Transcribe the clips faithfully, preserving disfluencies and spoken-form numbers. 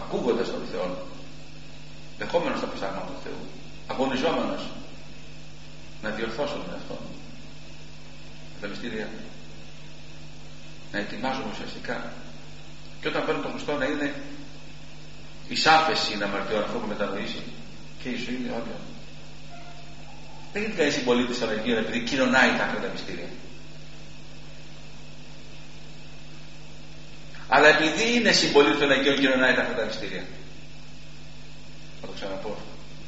ακούγοντας τον Θεό, δεχόμενος τα προσάγματα του Θεού, αγωνιζόμενος να διορθώσω τον εαυτό μου, τα μυστήρια, να ετοιμάζομαι ουσιαστικά, και όταν παίρνω τον Χριστό να είναι η σάφεση να αμαρτιών, αυτό που μετανοήσει, και η ζωή είναι όρια. Δεν γίνεται κανείς συμπολίτης των Αγίων επειδή κοινωνάει τα άκρα τα μυστήρια, αλλά επειδή είναι συμπολίτης των Αγίων κοινωνάει τα άκρα τα μυστήρια. Θα το ξαναπώ.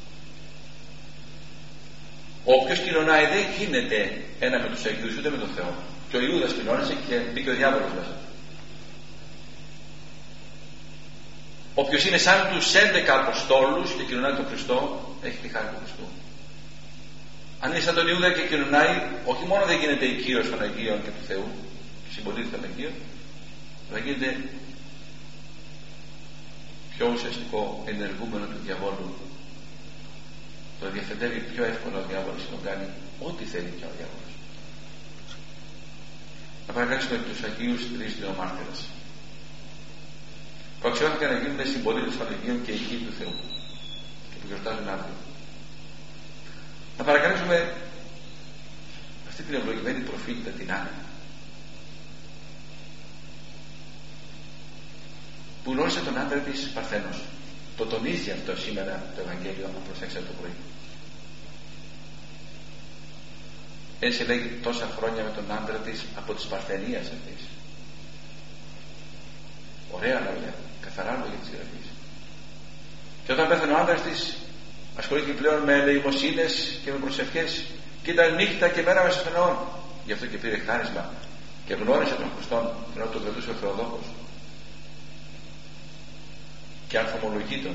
Όποιος κοινωνάει δεν γίνεται ένα με τους Αγίους ούτε με τον Θεό. Και ο Ιούδας κοινώνησε και μπήκε ο διάβολος μέσα. Όποιος είναι σαν τους έντεκα Αποστόλους και κοινωνάει τον Χριστό, έχει τη χάρη του Χριστού. Αν είναι σαν τον Ιούδα και κοινωνάει, όχι μόνο δεν γίνεται οικείος των Αγίων και του Θεού, συμπολίτη των Αγίων, αλλά γίνεται πιο ουσιαστικό ενεργούμενο του διαβόλου. Το διαφεντεύει πιο εύκολα ο διάβολος και τον κάνει ό,τι θέλει πια ο διάβολος. Να παρακαλέσουμε τους Αγίους τρεις νεομάρτυρες που αξιώθηκαν να γίνουν συμπολίτες των Αγίων και οικοί του Θεού και που γιορτάζουν αύριο. Να παρακαλέσουμε αυτή την ευλογημένη προφήτητα την Άννα, που γνώρισε τον άντρα της Παρθένος. Το τονίζει αυτό σήμερα το Ευαγγέλιο, αν προσέξατε το πρωί. Έτσι λέγει τόσα χρόνια με τον άντρα της από της Παρθενίας αυτής. Ωραία λόγια, καθαρά λόγια της Γραφής. Και όταν πέθανε ο άντρας της, ασχολήθηκε πλέον με ελεημοσύνες και με προσευχές, και ήταν νύχτα και μέρα μέσα στον αιώνα. Γι' αυτό και πήρε χάρισμα και γνώρισε τον Χριστόν, ενώ τον κρατούσε ο Θεοδόκος. Και ανθομολογείτον.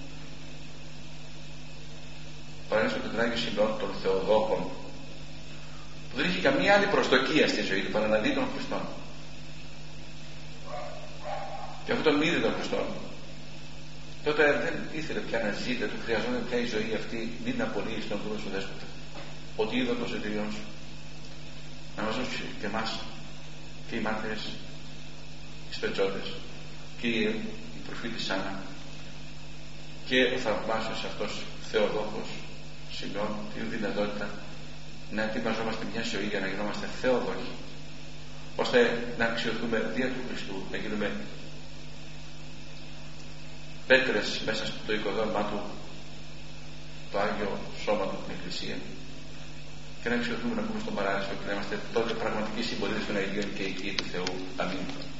Παρένωσε τον Άγιο Σημειών των Θεοδόκων, που δεν είχε καμία άλλη προσδοκία στη ζωή του παρά να δει τον Χριστόν. Και αυτό τον είδε τον Χριστόν. Τότε δεν ήθελε πια να ζει, δεν του χρειαζόταν πια η ζωή αυτή, μην απολύει στον δούλο σου δέσποτα. Ότι είδε το ζωτήριον σου. Να μας δώσει και εμάς και οι μάρτυρες, οι σπετζότες και η προφήτης Άννα και ο θαυμάσιος αυτός Θεοδόκος Σημειών την δυνατότητα να ετοιμαζόμαστε μια ζωή για να γινόμαστε Θεοδόκοι, ώστε να αξιωθούμε δια του Χριστού, να γίνουμε πέτρες μέσα στο οικοδόμημά του, το Άγιο Σώμα του, την Εκκλησία, και να αξιωθούμε να μπούμε στον παράδεισο και να είμαστε τότε πραγματικοί συμπολίτες των Αγίων και οικοί του Θεού. Αμήν.